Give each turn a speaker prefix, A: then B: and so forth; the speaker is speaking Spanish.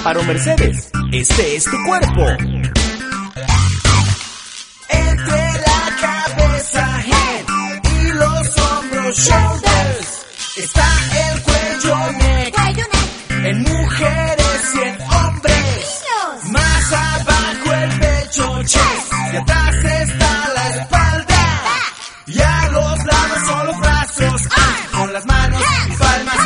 A: Amparo Mercedes, este es tu cuerpo.
B: Entre la cabeza, head, y los hombros, shoulders, está el cuello, neck, en mujeres y en hombres. Más abajo el pecho, chest, y atrás está la espalda. Y a los lados son los brazos, con las manos y palmas